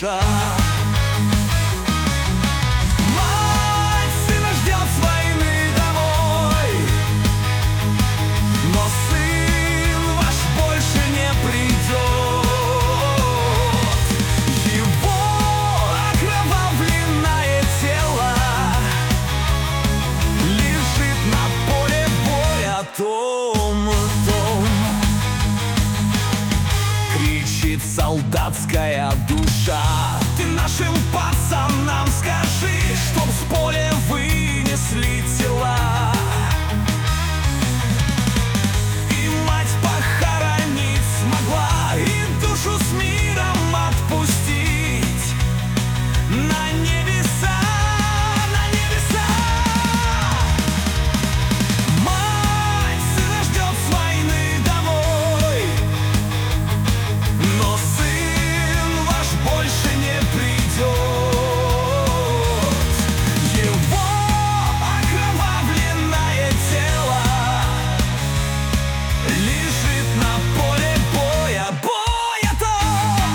душа. Мать сына ждет с войны домой, но сын ваш больше не придет. Его окровавленное тело лежит на поле боя. Том, кричит солдатская душа. Ты нашим пацанам скажи, чтоб с поля вынесли тела. И мать похоронить смогла, и душу с миром отпустить на небеса, на небеса. Мать сына ждет с войны домой, но сын ваш больше не придет. Его окровавленное тело лежит на поле боя, боя там.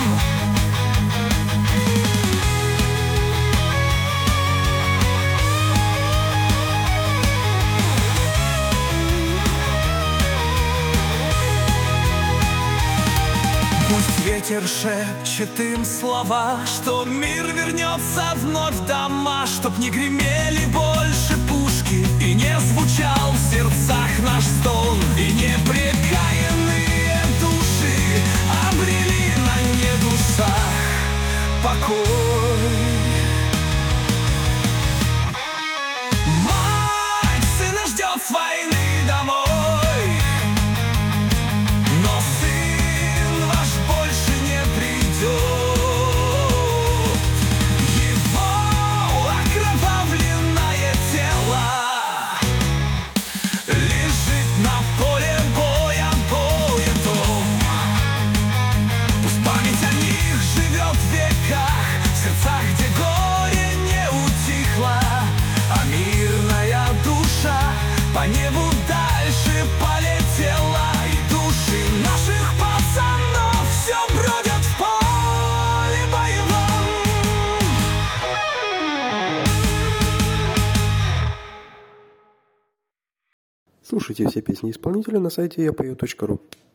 Пусть ветер шепчет им слова, что мир вернется вновь в дома, чтоб не гремели больше пушки и не звучал в сердцах наш стон, и непрекаянные души обрели на небесах покой. Мать сына ждет с войны домой, но сын ваш больше не придет. Его окровавленное тело лежит на поле боя, боя том. Пусть память о них живет в веках, в сердцах, где горе не утихло, а мирная душа по небу дальше полетела. И души наших пацанов все бродят в поле боевом. Слушайте все песни исполнителя на сайте yapою.ru.